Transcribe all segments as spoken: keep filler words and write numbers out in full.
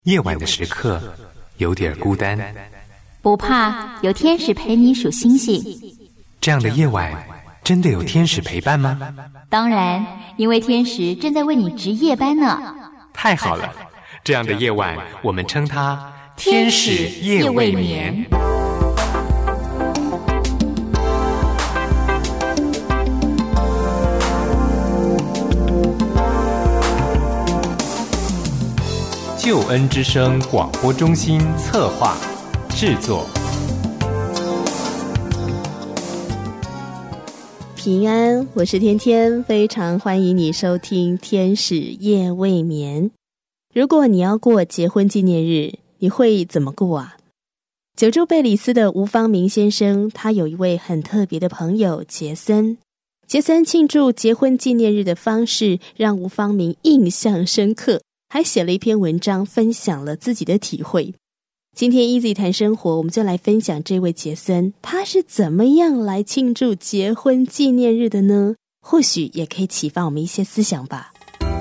夜晚的时刻有点孤单， 不怕，有天使陪你数星星。 这样的夜晚真的有天使陪伴吗？ 当然，因为天使正在为你值夜班呢。 太好了，这样的夜晚我们称它天使夜未眠。救恩之声广播中心策划制作。 平安，我是天天，非常欢迎你收听天使夜未眠。如果你要过结婚纪念日，你会怎么过啊？九州贝里斯的吴方明先生，他有一位很特别的朋友杰森。杰森庆祝结婚纪念日的方式让吴方明印象深刻，还写了一篇文章分享了自己的体会。今天 Easy 谈生活，我们就来分享这位杰森，他是怎么样来庆祝结婚纪念日的呢？或许也可以启发我们一些思想吧。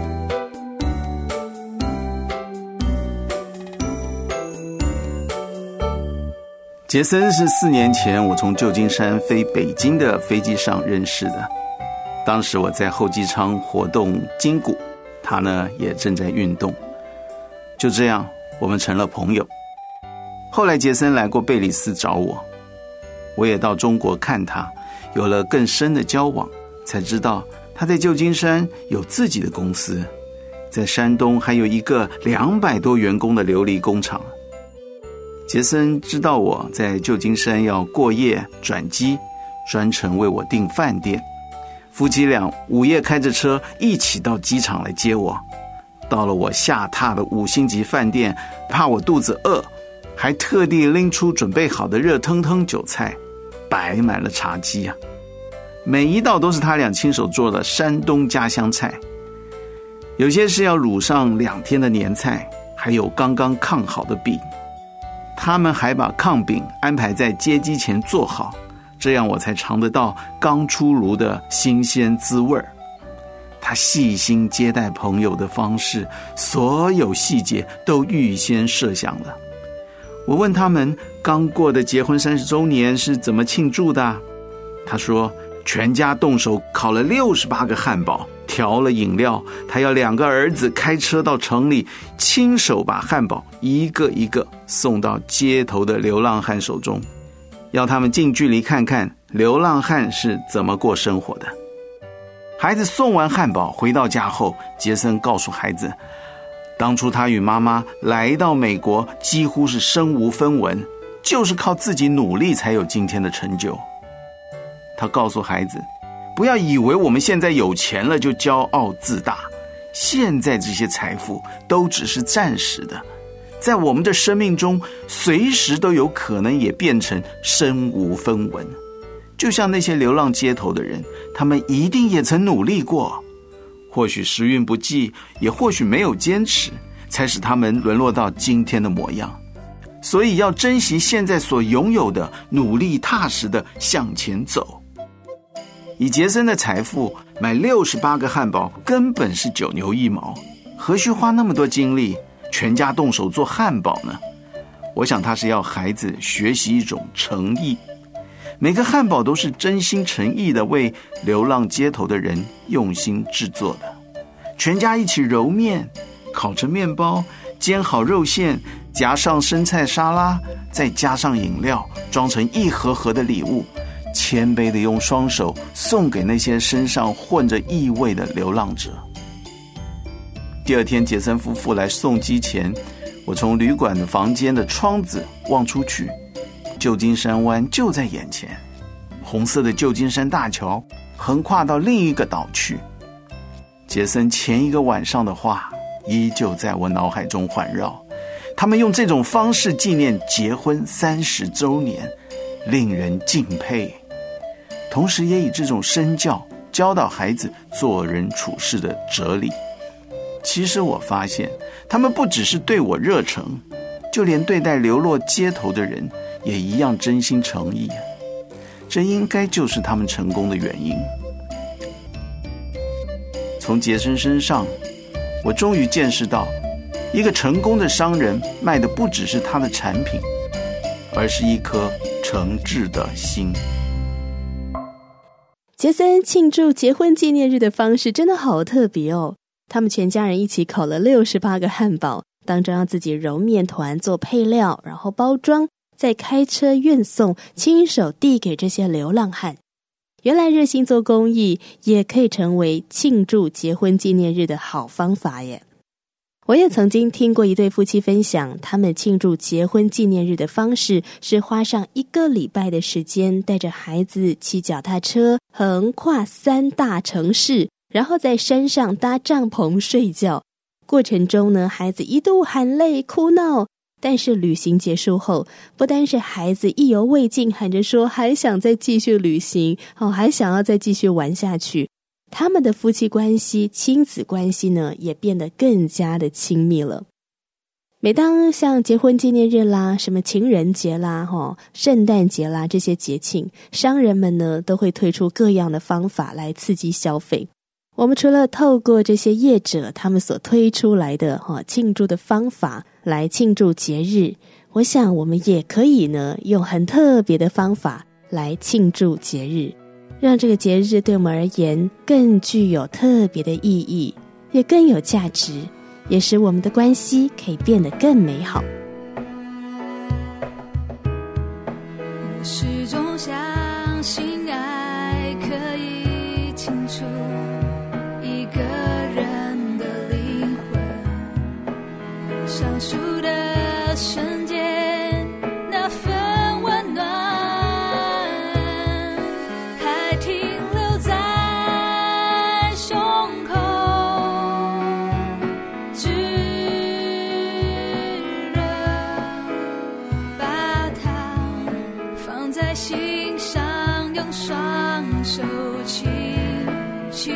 杰森是四年前我从旧金山飞北京的飞机上认识的，当时我在后机舱活动筋骨，他呢也正在运动，就这样我们成了朋友。后来杰森来过贝里斯找我，我也到中国看他，有了更深的交往，才知道他在旧金山有自己的公司，在山东还有一个两百多员工的琉璃工厂。杰森知道我在旧金山要过夜转机，专程为我订饭店，夫妻俩午夜开着车一起到机场来接我。到了我下榻的五星级饭店，怕我肚子饿，还特地拎出准备好的热腾腾酒菜，摆满了茶几啊！每一道都是他俩亲手做的山东家乡菜，有些是要卤上两天的年菜，还有刚刚炕好的饼。他们还把炕饼安排在接机前做好，这样我才尝得到刚出炉的新鲜滋味。他细心接待朋友的方式，所有细节都预先设想了。我问他们刚过的结婚三十周年是怎么庆祝的，他说全家动手烤了六十八个汉堡，调了饮料，他要两个儿子开车到城里，亲手把汉堡一个一个送到街头的流浪汉手中，要他们近距离看看流浪汉是怎么过生活的。孩子送完汉堡回到家后，杰森告诉孩子，当初他与妈妈来到美国几乎是身无分文，就是靠自己努力才有今天的成就。他告诉孩子，不要以为我们现在有钱了就骄傲自大，现在这些财富都只是暂时的，在我们的生命中随时都有可能也变成身无分文。就像那些流浪街头的人，他们一定也曾努力过，或许时运不济，也或许没有坚持，才使他们沦落到今天的模样。所以要珍惜现在所拥有的，努力踏实的向前走。以杰森的财富，买六十八个汉堡根本是九牛一毛，何须花那么多精力全家动手做汉堡呢？我想他是要孩子学习一种诚意，每个汉堡都是真心诚意的为流浪街头的人用心制作的。全家一起揉面，烤成面包，煎好肉馅，夹上生菜沙拉，再加上饮料，装成一盒盒的礼物，谦卑的用双手送给那些身上混着异味的流浪者。第二天杰森夫妇来送机前，我从旅馆的房间的窗子望出去，旧金山湾就在眼前，红色的旧金山大桥横跨到另一个岛去。杰森前一个晚上的话依旧在我脑海中环绕，他们用这种方式纪念结婚三十周年，令人敬佩，同时也以这种身教教导孩子做人处事的哲理。其实我发现他们不只是对我热诚，就连对待流落街头的人也一样真心诚意，这应该就是他们成功的原因。从杰森身上，我终于见识到一个成功的商人卖的不只是他的产品，而是一颗诚挚的心。 杰森庆祝结婚纪念日的方式真的好特别哦！他们全家人一起烤了六十八个汉堡，当中要自己揉面团做配料，然后包装，再开车运送，亲手递给这些流浪汉。原来热心做公益也可以成为庆祝结婚纪念日的好方法耶！我也曾经听过一对夫妻分享，他们庆祝结婚纪念日的方式是花上一个礼拜的时间，带着孩子骑脚踏车横跨三大城市，然后在山上搭帐篷睡觉。过程中呢，孩子一度喊累哭闹，但是旅行结束后，不单是孩子意犹未尽，喊着说还想再继续旅行，哦，还想要再继续玩下去。他们的夫妻关系、亲子关系呢，也变得更加的亲密了。每当像结婚纪念日啦、什么情人节啦、哦、圣诞节啦这些节庆，商人们呢都会推出各样的方法来刺激消费。我们除了透过这些业者他们所推出来的、哦、庆祝的方法来庆祝节日，我想我们也可以呢用很特别的方法来庆祝节日，让这个节日对我们而言更具有特别的意义，也更有价值，也使我们的关系可以变得更美好。 我始终相信爱可以清除一个人的灵魂，上述的瞬间那份温暖还停留在胸口，炙热把它放在心上，用双手轻轻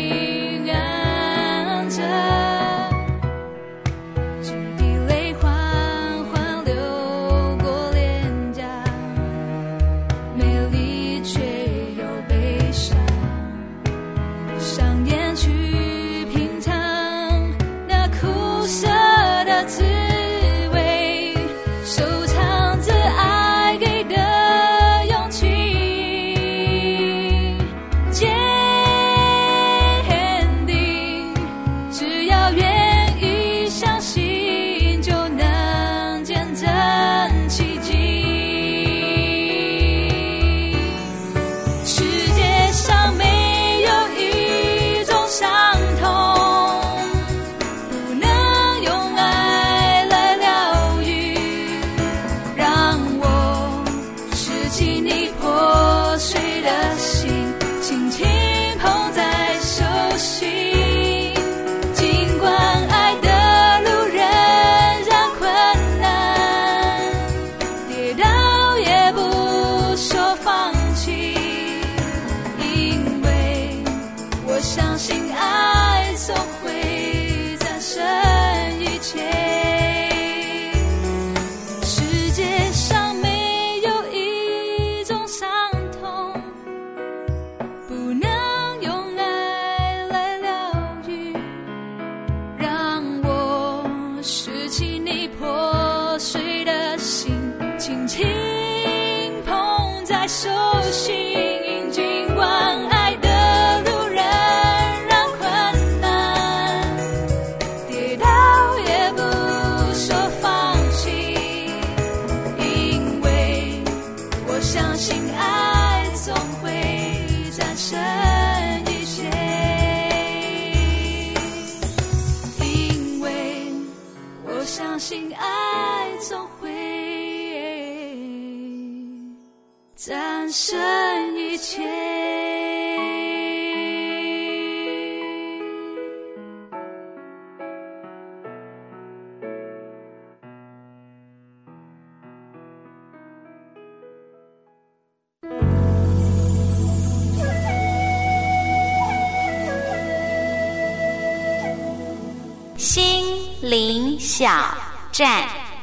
按着，几滴泪缓缓流过脸颊，美丽却又悲伤，想念去品尝那苦涩的滋味，收藏着爱给的勇气，坚定，只要愿意相信，就能见证奇迹。世界上没有一种伤痛不能用爱来疗愈，让我拾起你破碎的心，轻轻捧在手心。尽管爱的路仍然困难，跌倒也不说放弃，因为我相信爱总会战胜一切。世界上没有一种伤痛不能用爱来疗愈，让我拾起你破碎的心，轻轻捧在手心。尽管爱的路仍然困难，跌倒也不说放弃，因为我相信爱总会战胜一切，因为我相信爱总会战胜一切。 心灵小站。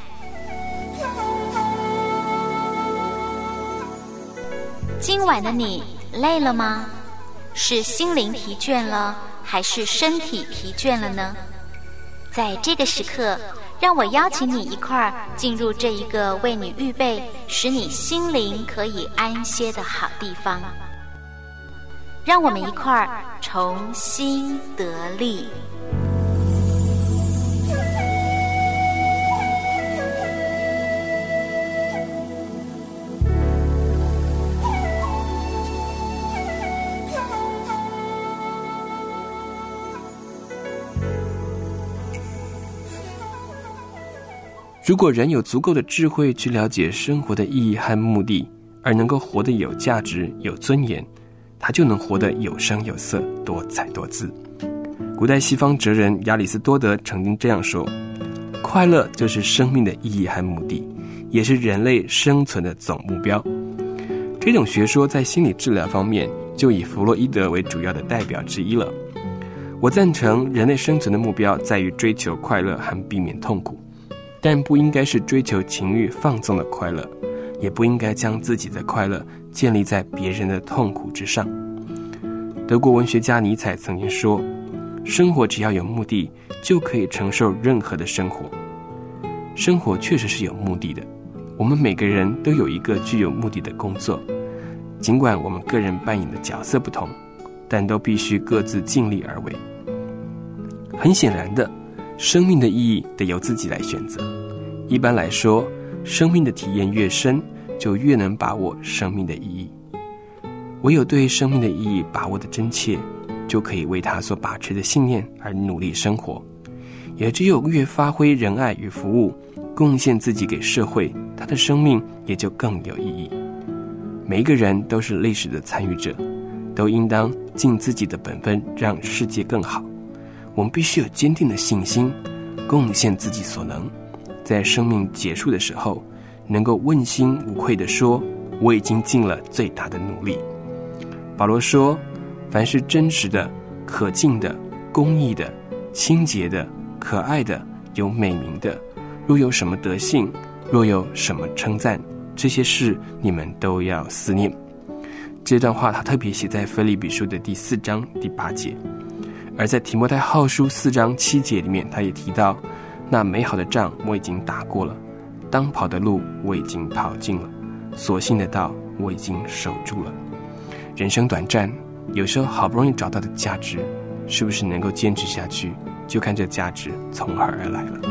今晚的你累了吗？是心灵疲倦了，还是身体疲倦了呢？ 在这个时刻，让我邀请你一块儿进入这一个为你预备使你心灵可以安歇的好地方。让我们一块儿重新得力。 如果人有足够的智慧去了解生活的意义和目的，而能够活得有价值、有尊严，他就能活得有声有色、多彩多姿。古代西方哲人亚里士多德曾经这样说：快乐就是生命的意义和目的，也是人类生存的总目标。这种学说在心理治疗方面就以弗洛伊德为主要的代表之一了。我赞成人类生存的目标在于追求快乐和避免痛苦，但不应该是追求情欲放纵的快乐，也不应该将自己的快乐建立在别人的痛苦之上。德国文学家尼采曾经说，生活只要有目的，就可以承受任何的生活。生活确实是有目的的，我们每个人都有一个具有目的的工作，尽管我们个人扮演的角色不同，但都必须各自尽力而为。很显然的，生命的意义得由自己来选择。一般来说，生命的体验越深，就越能把握生命的意义。唯有对生命的意义把握的真切，就可以为他所把持的信念而努力生活。也只有越发挥仁爱与服务，贡献自己给社会，他的生命也就更有意义。每一个人都是历史的参与者，都应当尽自己的本分，让世界更好。我们必须有坚定的信心，贡献自己所能，在生命结束的时候，能够问心无愧地说，我已经尽了最大的努力。保罗说，凡是真实的、可敬的、公义的、清洁的、可爱的、有美名的，若有什么德性，若有什么称赞，这些事你们都要思念。这段话他特别写在腓立比书的第四章第八节，而在提摩太后书四章七节里面，他也提到，那美好的仗我已经打过了，当跑的路我已经跑尽了，所信的道我已经守住了。人生短暂，有时候好不容易找到的价值，是不是能够坚持下去，就看这价值从何而来了。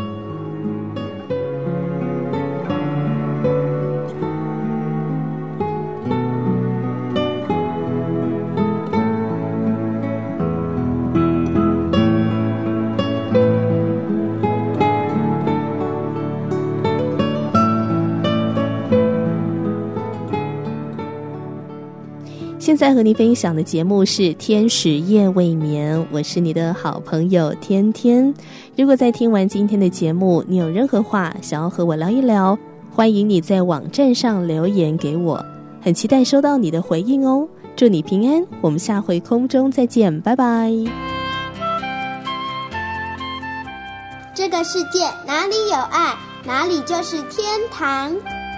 现在和您分享的节目是天使夜未眠，我是你的好朋友天天。如果在听完今天的节目，你有任何话想要和我聊一聊，欢迎你在网站上留言给我，很期待收到你的回应哦。祝你平安，我们下回空中再见，拜拜。 这个世界哪里有爱，哪里就是天堂。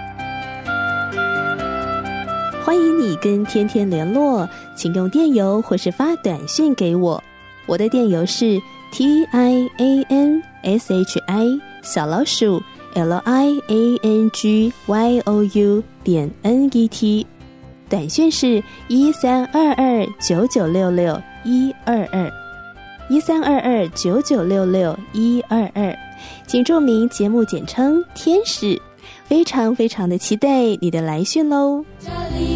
欢迎你跟天天联络，请用电邮或是发短讯给我。我的电邮是 T I A N S H I 小老鼠 L I A N G Y O U 点 N E T， 短讯是一三二二九九六六一二二一三二二九九六六一二二，请注明节目简称天使。非常非常的期待你的来讯喽。 这里